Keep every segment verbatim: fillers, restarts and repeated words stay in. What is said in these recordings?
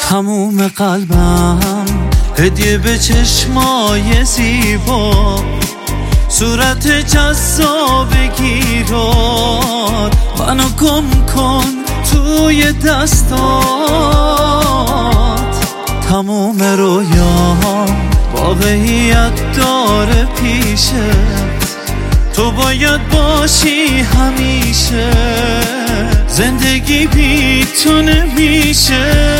تموم قلبم هدیه به چشمای زیبا، صورت جذاب گیرات، منو گم کن توی دستات. تموم رویام واقعیت داره پیشه، تو باید باشی همیشه، زندگی بی تو نمیشه.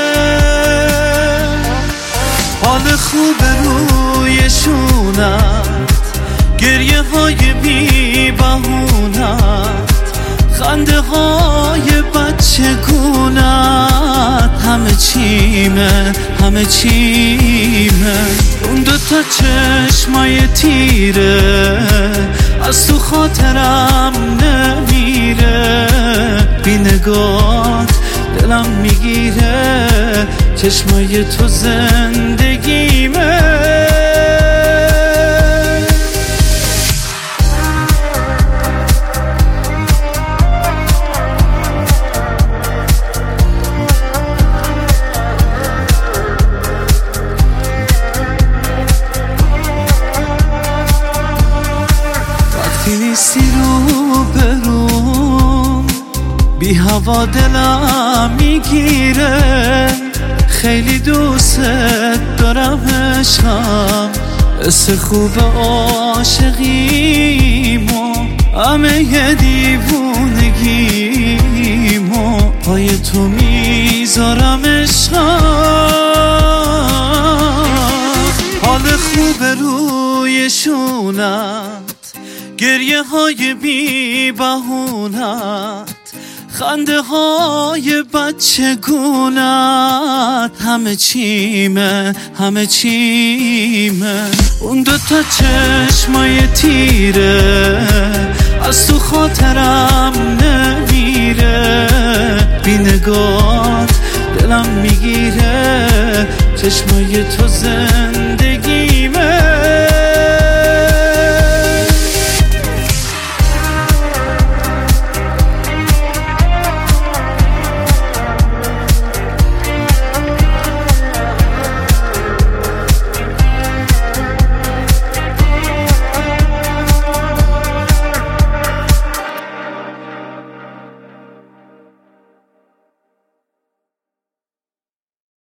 حال خوب روی شونت، گریه های بی بهونت، خنده های بچگونت، همه چیمه همه چیمه. اون دوتا چشمای تیره از تو خاطرم نمیره، بی نگات دلم میگیره، چشمای تو زندگیمه. وقتی نیستی رو بروم، بی هوا دلم میگیره، خیلی دوست دارم عشقم، حس خوب عاشقیمو، همه ی دیوونگیمو پای تو میذارم عشقم. حال خوب روی شونت، گریه های بی بهونت، خنده های بچگونت، همه چیمه همه چیمه. اون دوتا چشمای تیره از تو خاطرم نمیره، بی نگات دلم میگیره، چشمای تو زندگیمه.